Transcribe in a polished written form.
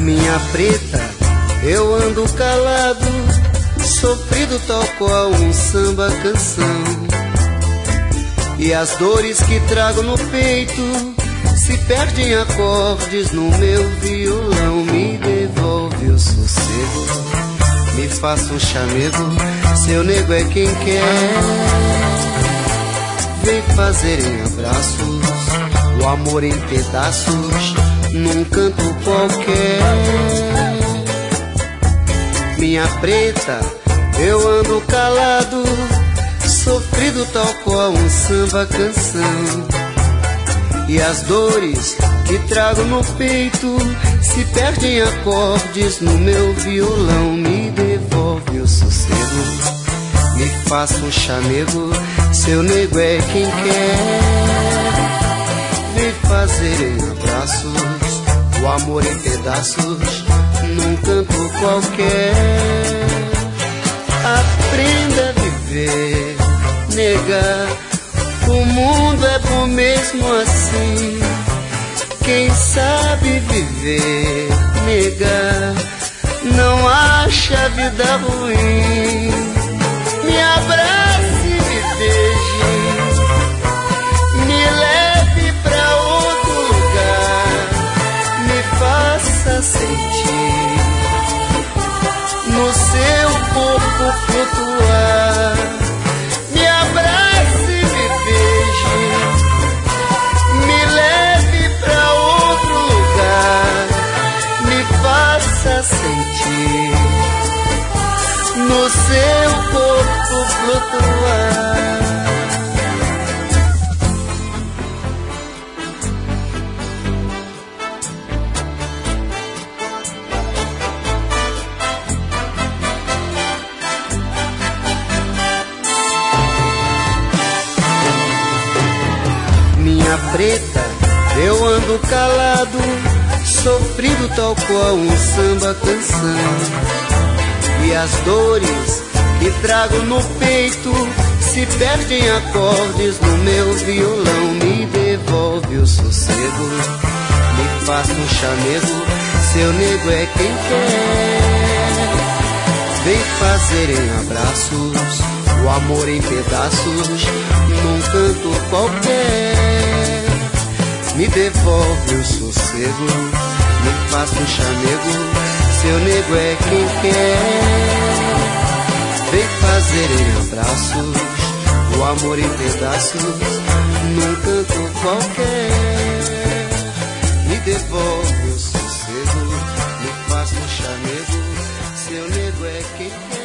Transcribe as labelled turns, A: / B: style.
A: Minha preta, eu ando calado, sofrido tal qual um samba canção. E as dores que trago no peito se perdem em acordes no meu violão. Me devolve o sossego, me faça um chamego, seu nego é quem quer. Vem fazer em abraços o amor em pedaços num canto qualquer. Minha preta, eu ando calado, sofrido tal qual um samba canção. E as dores que trago no peito se perdem em acordes no meu violão. Me devolve o sossego, me faça um chamego, seu nego é quem quer. Vem fazer em abraços o amor em pedaços num canto qualquer. Aprenda a viver, nega, o mundo é bom mesmo assim. Quem sabe viver, nega, não acha a vida ruim. Me abrace e me beije, me leve pra outro lugar, me faça sentir no seu corpo flutuar. Me abrace e me beije, me leve pra outro lugar, me faça sentir no seu corpo flutuar. Minha preta, eu ando calado, sofrido tal qual um samba canção. E as dores que trago no peito se perdem em acordes no meu violão. Me devolve o sossego, me faça um chamego, seu nego é quem quer. Vem fazer em abraços o amor em pedaços num canto qualquer. Me devolve o sossego, me faça um chamego, seu nego é quem quer. Vem fazer em abraços o amor em pedaços num canto qualquer. Me devolve o sossego, me faça um chamego, seu nego é quem quer.